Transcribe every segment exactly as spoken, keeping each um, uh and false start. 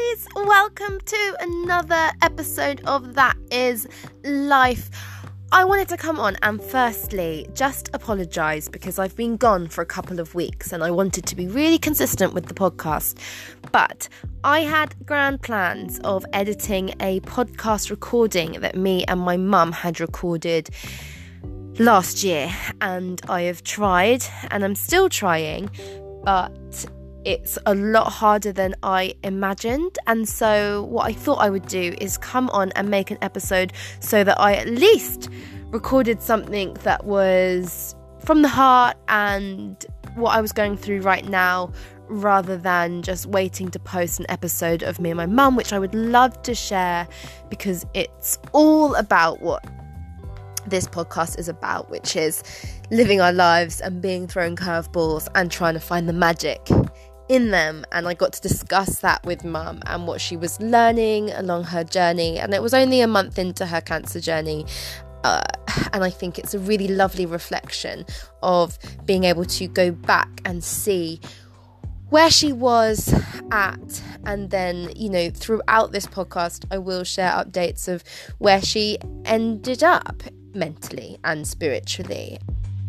guys, welcome to another episode of That Is Life. I wanted to come on and firstly just apologise because I've been gone for a couple of weeks and I wanted to be really consistent with the podcast, but I had grand plans of editing a podcast recording that me and my mum had recorded last year, and I have tried and I'm still trying, but it's a lot harder than I imagined. And so what I thought I would do is come on and make an episode so that I at least recorded something that was from the heart and what I was going through right now, rather than just waiting to post an episode of me and my mum, which I would love to share because it's all about what this podcast is about, which is living our lives and being thrown curveballs and trying to find the magic in them. And I got to discuss that with mum and what she was learning along her journey, and it was only a month into her cancer journey, uh, and I think it's a really lovely reflection of being able to go back and see where she was at, and then, you know, throughout this podcast I will share updates of where she ended up mentally and spiritually.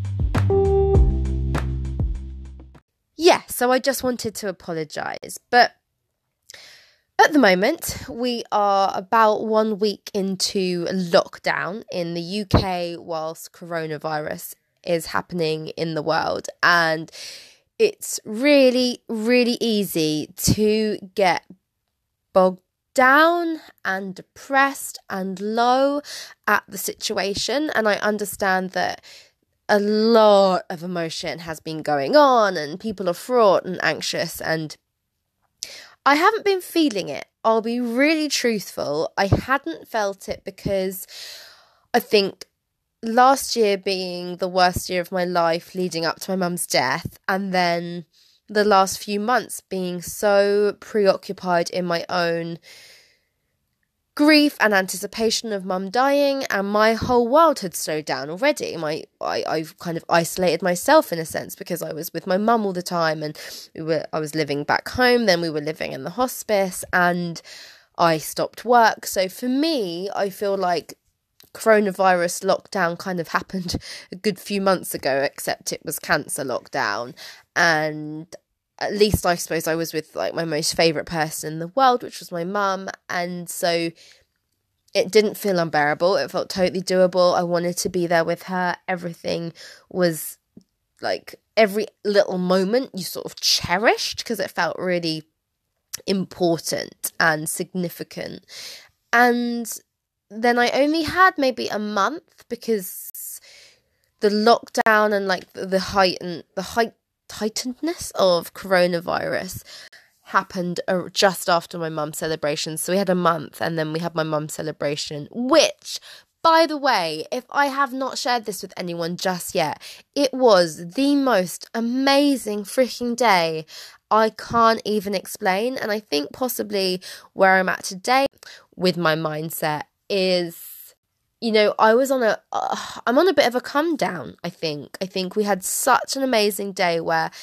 Yeah, so I just wanted to apologise, but at the moment we are about one week into lockdown in the U K whilst coronavirus is happening in the world, and it's really, really easy to get bogged down and depressed and low at the situation, and I understand that a lot of emotion has been going on and people are fraught and anxious, and I haven't been feeling it. I'll be really truthful. I hadn't felt it because I think last year being the worst year of my life leading up to my mum's death, and then the last few months being so preoccupied in my own grief and anticipation of mum dying, and my whole world had slowed down already. My I, I've kind of isolated myself in a sense because I was with my mum all the time, and we were I was living back home, then we were living in the hospice, and I stopped work. So for me, I feel like coronavirus lockdown kind of happened a good few months ago, except it was cancer lockdown, and at least I suppose I was with like my most favourite person in the world, which was my mum, and so it didn't feel unbearable. It felt totally doable. I wanted to be there with her. Everything was like, every little moment you sort of cherished because it felt really important and significant. And then I only had maybe a month because the lockdown and like the heightened the height heightenedness of coronavirus happened uh, just after my mum's celebration. So we had a month, and then we had my mum's celebration, which, by the way, if I have not shared this with anyone just yet, it was the most amazing freaking day. I can't even explain. And I think possibly where I'm at today with my mindset is, you know, I was on a, uh, I'm on a bit of a come down, I think. I think we had such an amazing day where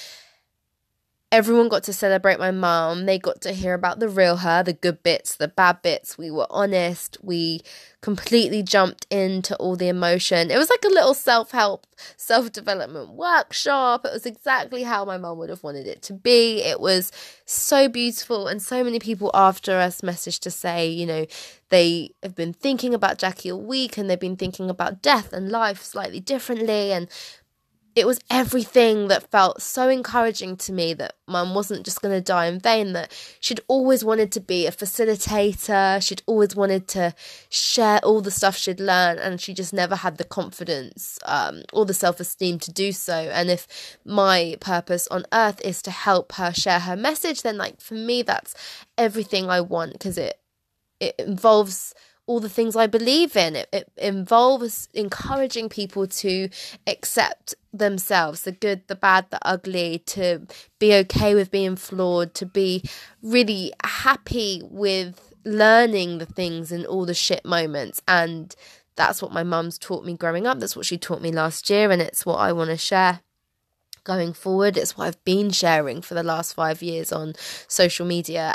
everyone got to celebrate my mum. They got to hear about the real her, the good bits, the bad bits. We were honest. We completely jumped into all the emotion. It was like a little self-help, self-development workshop. It was exactly how my mum would have wanted it to be. It was so beautiful, and so many people after us messaged to say, you know, they have been thinking about Jackie all week, and they've been thinking about death and life slightly differently, and it was everything that felt so encouraging to me, that mum wasn't just going to die in vain, that she'd always wanted to be a facilitator, she'd always wanted to share all the stuff she'd learned, and she just never had the confidence um, or the self-esteem to do so. And if my purpose on earth is to help her share her message, then like for me that's everything I want, because it it involves all the things I believe in. It, it involves encouraging people to accept themselves, the good, the bad, the ugly, to be okay with being flawed, to be really happy with learning the things in all the shit moments. And that's what my mum's taught me growing up. That's what she taught me last year, and it's what I want to share going forward. It's what I've been sharing for the last five years on social media.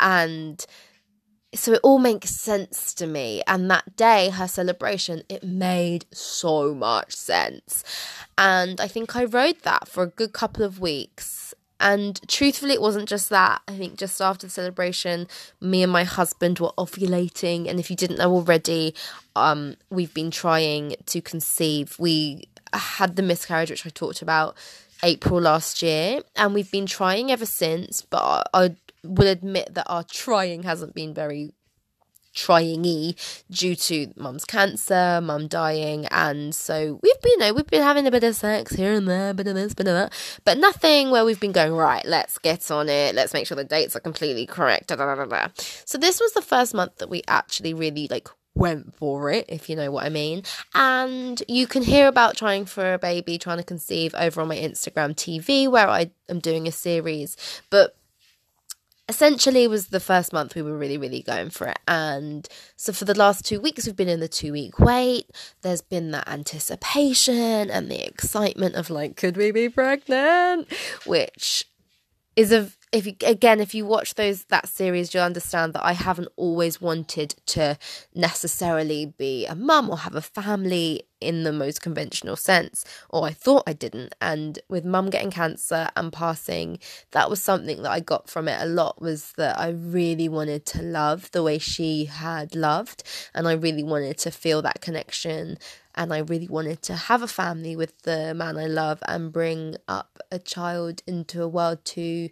And so it all makes sense to me. And that day, her celebration, it made so much sense. And I think I rode that for a good couple of weeks. And truthfully, it wasn't just that. I think just after the celebration, me and my husband were ovulating. And if you didn't know already, um, we've been trying to conceive. We had the miscarriage, which I talked about, April last year. And we've been trying ever since. But I will admit that our trying hasn't been very trying-y due to mum's cancer, mum dying, and so we've been, you know, we've been having a bit of sex here and there, bit of this, bit of that, but nothing where we've been going, right, let's get on it, let's make sure the dates are completely correct, da, da, da, da. So this was the first month that we actually really, like, went for it, if you know what I mean. And you can hear about trying for a baby, trying to conceive over on my Instagram T V, where I am doing a series, but essentially, it was the first month we were really, really going for it. And so for the last two weeks, we've been in the two-week wait. There's been that anticipation and the excitement of, like, could we be pregnant? Which is a... If you, again, if you watch those that series, you'll understand that I haven't always wanted to necessarily be a mum or have a family in the most conventional sense, or I thought I didn't. And with mum getting cancer and passing, that was something that I got from it a lot, was that I really wanted to love the way she had loved, and I really wanted to feel that connection, and I really wanted to have a family with the man I love and bring up a child into a world to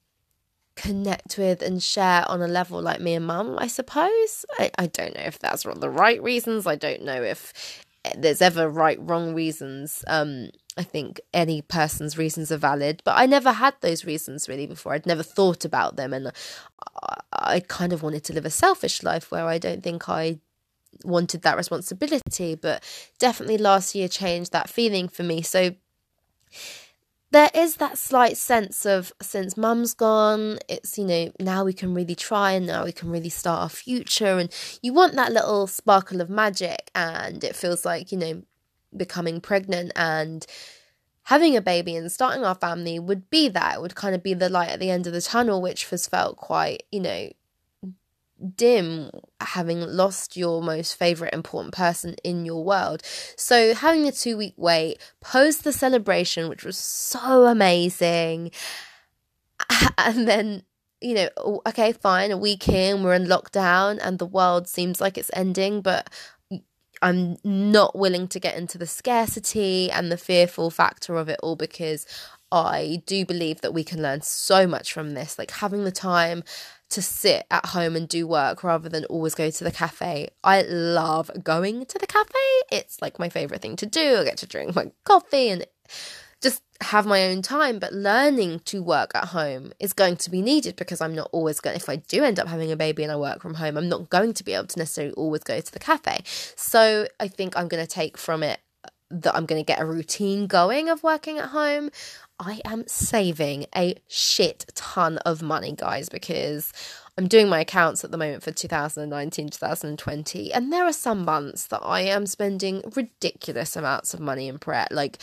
connect with and share on a level like me and mum, I suppose. I, I don't know if that's the right reasons. I don't know if there's ever right, wrong reasons. Um, I think any person's reasons are valid, but I never had those reasons really before. I'd never thought about them, and I, I kind of wanted to live a selfish life where I don't think I wanted that responsibility, but definitely last year changed that feeling for me. So there is that slight sense of, since mum's gone, it's, you know, now we can really try, and now we can really start our future, and you want that little sparkle of magic, and it feels like, you know, becoming pregnant and having a baby and starting our family would be that. It would kind of be the light at the end of the tunnel, which has felt quite, you know, dim, having lost your most favourite important person in your world. So having the two week wait post the celebration, which was so amazing, and then, you know, okay, fine, a week in, we're in lockdown and the world seems like it's ending, but I'm not willing to get into the scarcity and the fearful factor of it all, because I do believe that we can learn so much from this, like having the time to sit at home and do work rather than always go to the cafe. I love going to the cafe. It's like my favourite thing to do. I get to drink my coffee and just have my own time, but learning to work at home is going to be needed, because I'm not always going, if I do end up having a baby and I work from home, I'm not going to be able to necessarily always go to the cafe. So I think I'm going to take from it that I'm going to get a routine going of working at home. I am saving a shit ton of money, guys, because I'm doing my accounts at the moment for two thousand nineteen, two thousand twenty, and there are some months that I am spending ridiculous amounts of money in Pret. Like,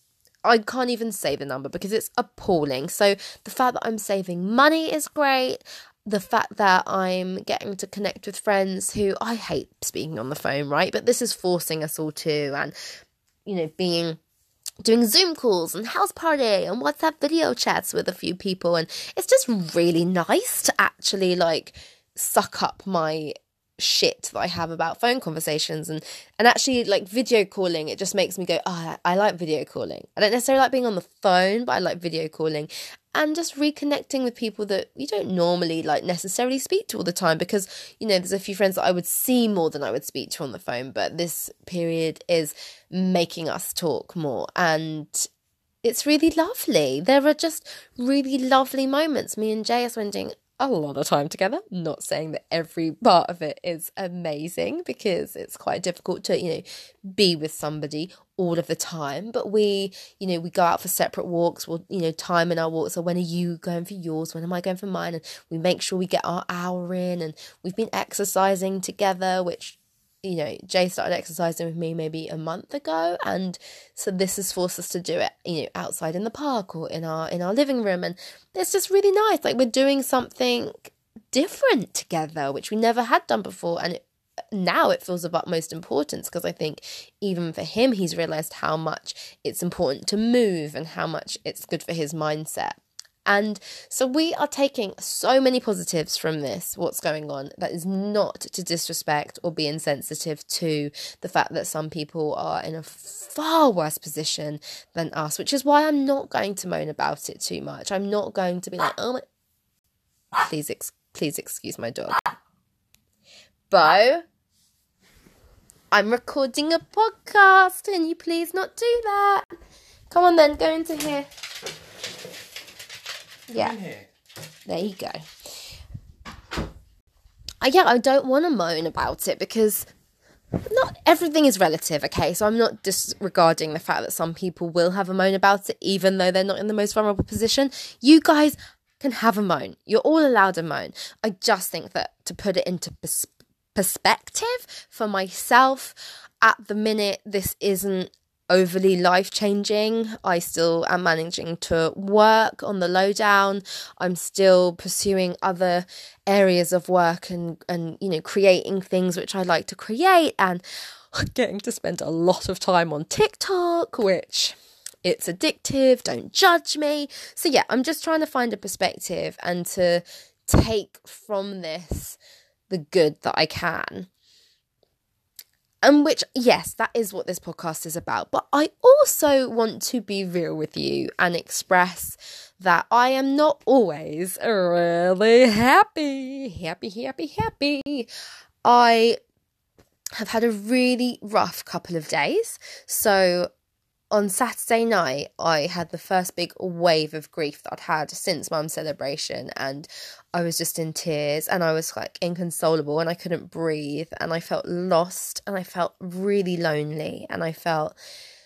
I can't even say the number because it's appalling. So the fact that I'm saving money is great. The fact that I'm getting to connect with friends who, I hate speaking on the phone, right? But this is forcing us all to, and, you know, being... doing Zoom calls and house party and WhatsApp video chats with a few people, and it's just really nice to actually like suck up my shit that I have about phone conversations, and and actually like video calling. It just makes me go, oh, I like video calling. I don't necessarily like being on the phone, but I like video calling, and just reconnecting with people that you don't normally like necessarily speak to all the time, because, you know, there's a few friends that I would see more than I would speak to on the phone, but this period is making us talk more, and it's really lovely. There are just really lovely moments. Me and Jay are spending a lot of time together. Not saying that every part of it is amazing, because it's quite difficult to, you know, be with somebody all of the time, but we, you know, we go out for separate walks. We'll, you know, time in our walks. So when are you going for yours? When am I going for mine? And we make sure we get our hour in, and we've been exercising together, which, you know, Jay started exercising with me maybe a month ago, and so this has forced us to do it, you know, outside in the park or in our in our living room, and it's just really nice. Like, we're doing something different together, which we never had done before. And it, now it feels of utmost importance, because I think even for him, he's realised how much it's important to move and how much it's good for his mindset. And so we are taking so many positives from this, what's going on, that is not to disrespect or be insensitive to the fact that some people are in a far worse position than us, which is why I'm not going to moan about it too much. I'm not going to be like, oh my... Please, ex- please excuse my dog. Bo, I'm recording a podcast. Can you please not do that? Come on then, go into here. Yeah, there you go. Uh, yeah, I don't want to moan about it, because not everything is relative, okay? So I'm not disregarding the fact that some people will have a moan about it, even though they're not in the most vulnerable position. You guys can have a moan. You're all allowed a moan. I just think that to put it into pers- perspective for myself, at the minute, this isn't overly life-changing. I still am managing to work on the lowdown. I'm still pursuing other areas of work and, and you know, creating things which I like to create, and getting to spend a lot of time on TikTok, which it's addictive, don't judge me. So yeah, I'm just trying to find a perspective and to take from this the good that I can. And which, yes, that is what this podcast is about. But I also want to be real with you and express that I am not always really happy. Happy, happy, happy. I have had a really rough couple of days. So on Saturday night, I had the first big wave of grief that I'd had since Mum's celebration, and I was just in tears, and I was like inconsolable, and I couldn't breathe, and I felt lost, and I felt really lonely, and I felt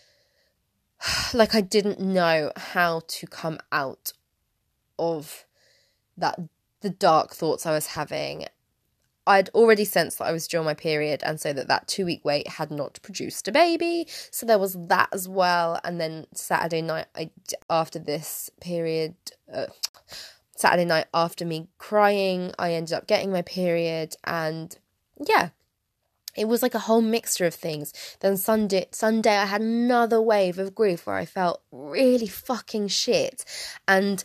like I didn't know how to come out of that, the dark thoughts I was having. I'd already sensed that I was due on my period, and so that that two-week wait had not produced a baby. So there was that as well. And then Saturday night, I, after this period, uh, Saturday night after me crying, I ended up getting my period. And yeah, it was like a whole mixture of things. Then Sunday, Sunday, I had another wave of grief where I felt really fucking shit. And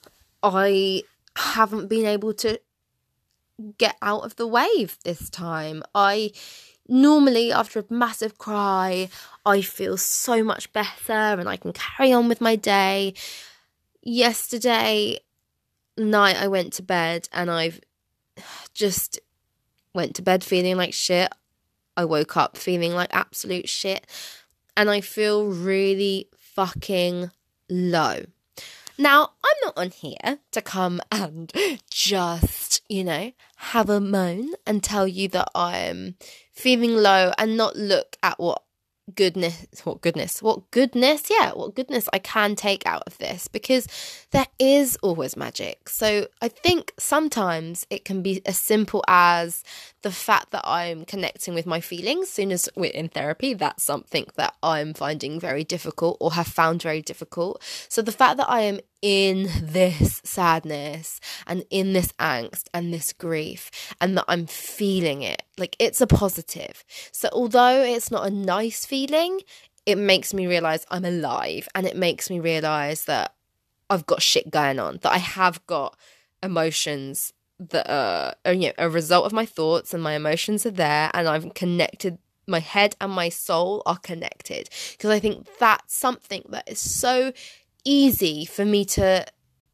I haven't been able to get out of the wave this time. I normally, after a massive cry, I feel so much better and I can carry on with my day. Yesterday night I went to bed and I've just went to bed feeling like shit. I woke up feeling like absolute shit, and I feel really fucking low. Now, I'm not on here to come and just, you know, have a moan and tell you that I'm feeling low and not look at what goodness, what goodness, what goodness, yeah, what goodness I can take out of this, because there is always magic. So I think sometimes it can be as simple as the fact that I'm connecting with my feelings. Soon as we're in therapy, that's something that I'm finding very difficult, or have found very difficult. So the fact that I am in this sadness and in this angst and this grief, and that I'm feeling it, like, it's a positive. So although it's not a nice feeling, it makes me realize I'm alive, and it makes me realize that I've got shit going on, that I have got emotions that are, are you know, a result of my thoughts, and my emotions are there, and I've connected. My head and my soul are connected, because I think that's something that is so easy for me to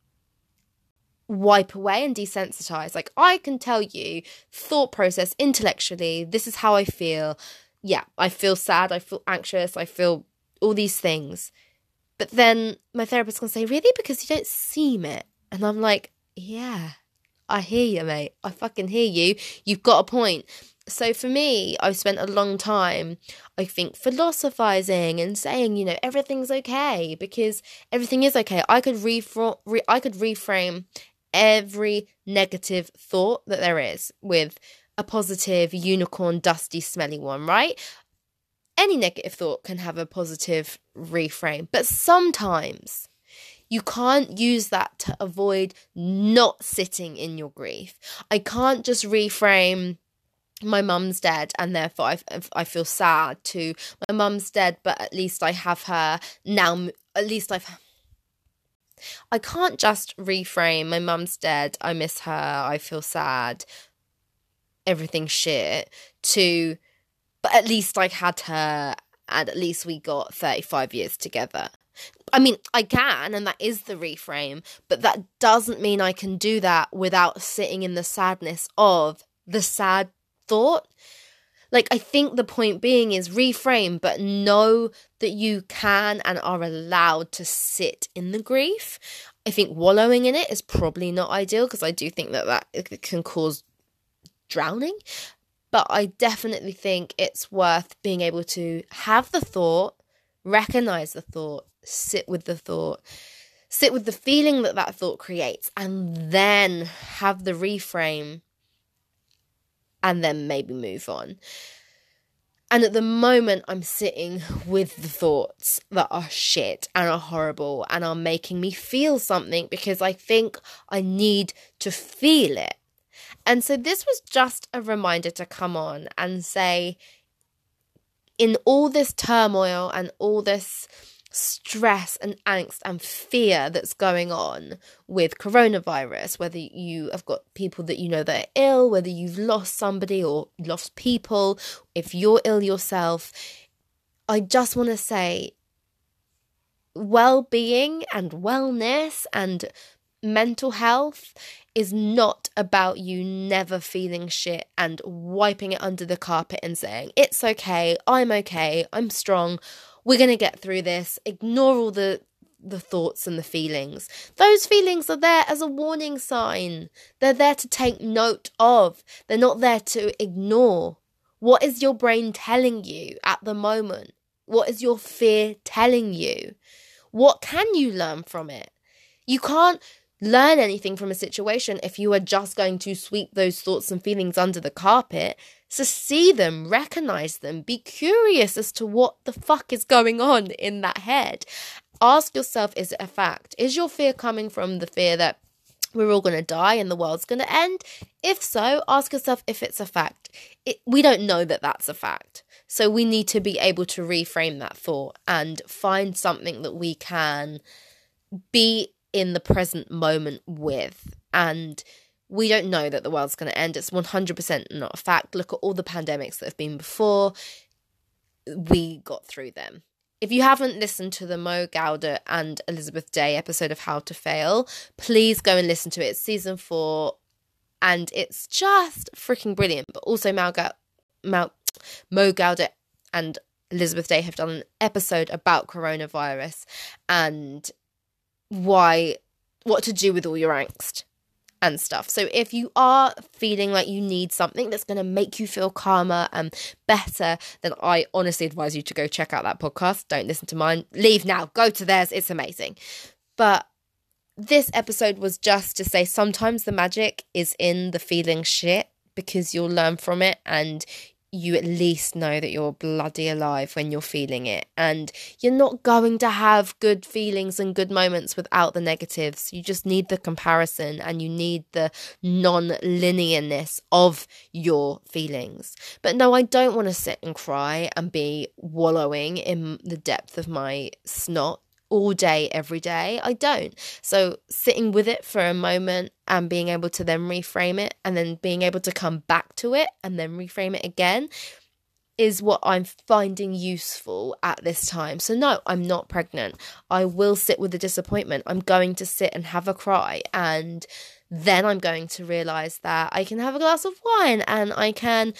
wipe away and desensitize. Like, I can tell you thought process intellectually, this is how I feel. Yeah, I feel sad, I feel anxious, I feel all these things. But then my therapist can say, really? Because you don't seem it. And I'm like, yeah, I hear you, mate. I fucking hear you. You've got a point. So for me, I've spent a long time, I think, philosophizing and saying, you know, everything's okay, because everything is okay. I could refra- re- I could reframe every negative thought that there is with a positive, unicorn, dusty, smelly one, right? Any negative thought can have a positive reframe. But sometimes You can't use that to avoid not sitting in your grief. I can't just reframe my mum's dead and therefore I, I feel sad to my mum's dead, but at least I have her now. At least I've I can't just reframe my mum's dead, I miss her, I feel sad, everything's shit, to but at least I had her and at least we got thirty-five years together. I mean, I can, and that is the reframe, but that doesn't mean I can do that without sitting in the sadness of the sad thought. Like, I think the point being is reframe, but know that you can and are allowed to sit in the grief. I think wallowing in it is probably not ideal, because I do think that that can cause drowning. But I definitely think it's worth being able to have the thought, recognize the thought, sit with the thought, sit with the feeling that that thought creates, and then have the reframe, and then maybe move on. And at the moment, I'm sitting with the thoughts that are shit and are horrible and are making me feel something, because I think I need to feel it. And so this was just a reminder to come on and say, in all this turmoil and all this stress and angst and fear that's going on with coronavirus, whether you have got people that you know that are ill, whether you've lost somebody or lost people, if you're ill yourself, I just want to say well-being and wellness and mental health is not about you never feeling shit and wiping it under the carpet and saying, it's okay, I'm okay, I'm strong, we're going to get through this. Ignore all the the thoughts and the feelings. Those feelings are there as a warning sign. They're there to take note of. They're not there to ignore. What is your brain telling you at the moment? What is your fear telling you? What can you learn from it? You can't learn anything from a situation if you are just going to sweep those thoughts and feelings under the carpet. So see them, recognize them, be curious as to what the fuck is going on in that head. Ask yourself, is it a fact? Is your fear coming from the fear that we're all going to die and the world's going to end? If so, ask yourself if it's a fact. It, we don't know that that's a fact. So we need to be able to reframe that thought and find something that we can be in the present moment with. And we don't know that the world's going to end. It's one hundred percent not a fact. Look at all the pandemics that have been before. We got through them. If you haven't listened to the Mo Gawdat and Elizabeth Day episode of How to Fail, please go and listen to it. It's season four, and it's just freaking brilliant. But also Mo, Ga- Mo, Mo Gawdat and Elizabeth Day have done an episode about coronavirus and why, what to do with all your angst and stuff. So if you are feeling like you need something that's going to make you feel calmer and better, then I honestly advise you to go check out that podcast. Don't listen to mine. Leave now. Go to theirs. It's amazing. But this episode was just to say sometimes the magic is in the feeling shit, because you'll learn from it and you at least know that you're bloody alive when you're feeling it, and you're not going to have good feelings and good moments without the negatives. You just need the comparison and you need the non-linearness of your feelings. But no, I don't want to sit and cry and be wallowing in the depth of my snot all day, every day. I don't. So sitting with it for a moment and being able to then reframe it and then being able to come back to it and then reframe it again is what I'm finding useful at this time. So no, I'm not pregnant. I will sit with the disappointment. I'm going to sit and have a cry, and then I'm going to realise that I can have a glass of wine and I can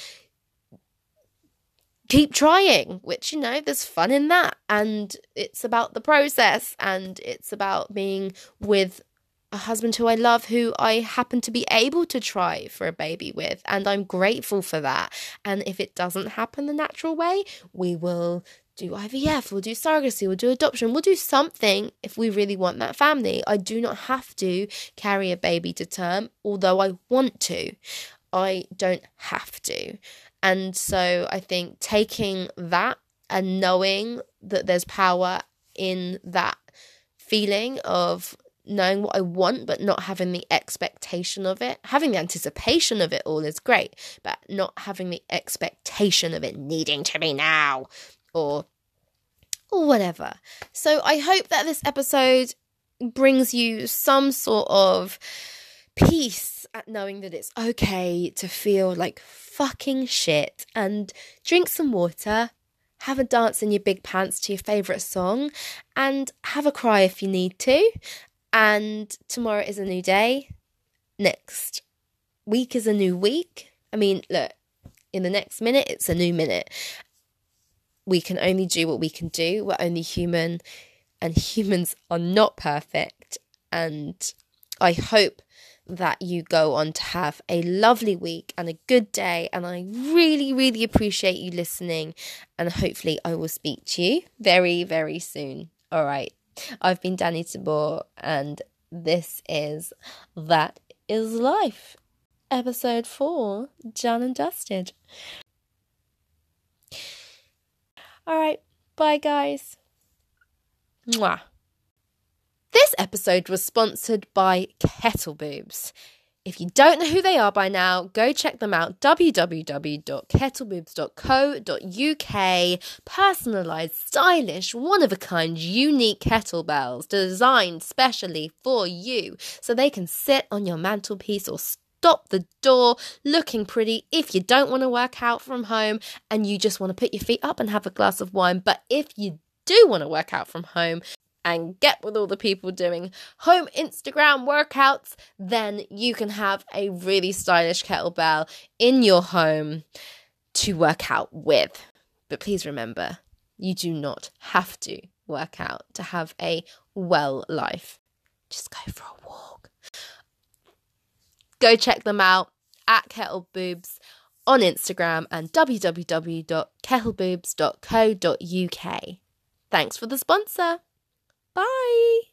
keep trying, which, you know, there's fun in that. And it's about the process, and it's about being with a husband who I love, who I happen to be able to try for a baby with. And I'm grateful for that. And if it doesn't happen the natural way, we will do I V F, we'll do surrogacy, we'll do adoption, we'll do something if we really want that family. I do not have to carry a baby to term, although I want to. I don't have to. And so I think taking that and knowing that there's power in that feeling of knowing what I want but not having the expectation of it. Having the anticipation of it all is great, but not having the expectation of it needing to be now or or whatever. So I hope that this episode brings you some sort of peace at knowing that it's okay to feel like fucking shit and drink some water, have a dance in your big pants to your favourite song, and have a cry if you need to. And tomorrow is a new day. Next week is a new week. I mean, look, in the next minute, it's a new minute. We can only do what we can do. We're only human, and humans are not perfect. And I hope that you go on to have a lovely week and a good day. And I really, really appreciate you listening. And hopefully I will speak to you very, very soon. All right. I've been Danny Tabor, and this is That Is Life, episode four, done and dusted. All right, bye guys. Mwah. This episode was sponsored by Kettle Boobs. If you don't know who they are by now, go check them out, w w w dot kettleboobs dot co dot u k. Personalised, stylish, one-of-a-kind, unique kettlebells designed specially for you so they can sit on your mantelpiece or stop the door looking pretty if you don't want to work out from home and you just want to put your feet up and have a glass of wine. But if you do want to work out from home and get with all the people doing home Instagram workouts, then you can have a really stylish kettlebell in your home to work out with. But please remember, you do not have to work out to have a well life. Just go for a walk. Go check them out at Kettle Boobs on Instagram and w w w dot kettleboobs dot co dot u k. Thanks for the sponsor. Bye.